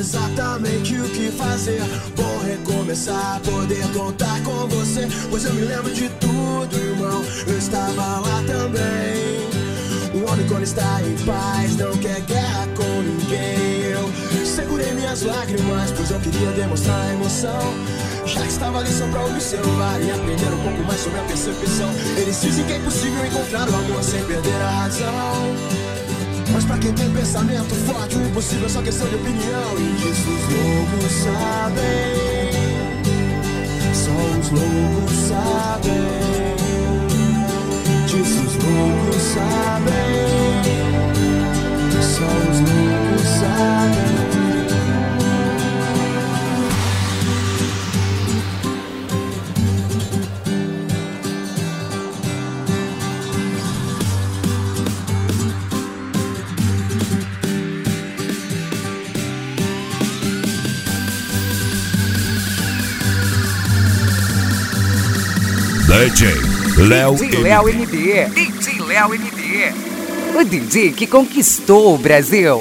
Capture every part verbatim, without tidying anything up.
exatamente o que fazer. Vou recomeçar, poder contar com você, pois eu me lembro de tudo, irmão. Eu estava lá também. O homem quando está em paz não quer guerra com ninguém. Eu segurei minhas lágrimas, pois eu queria demonstrar a emoção. Já que estava ali só pra observar e aprender um pouco mais sobre a percepção. Eles dizem que é impossível encontrar o amor sem perder a razão. Mas pra quem tem pensamento forte, o impossível é só questão de opinião. E disso os loucos sabem, só os loucos sabem. Disso os loucos sabem, só os loucos sabem. D J Léo D J Léo M D. D J Léo M D. O D J que conquistou o Brasil.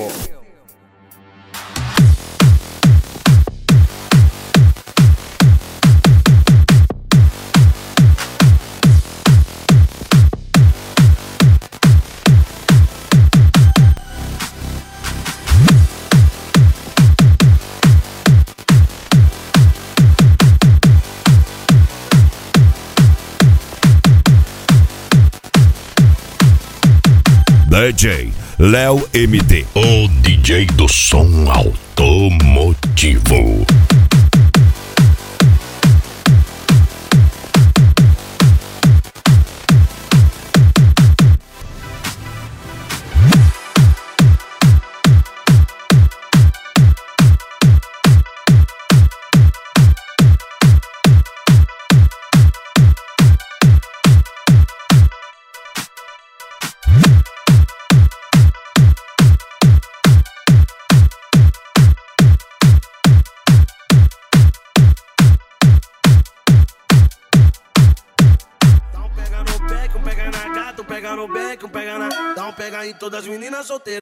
D J Léo M D, o D J do som automotivo. Pega no beck, um pega na gata, um pega na... Dá um pega em todas as meninas solteiras.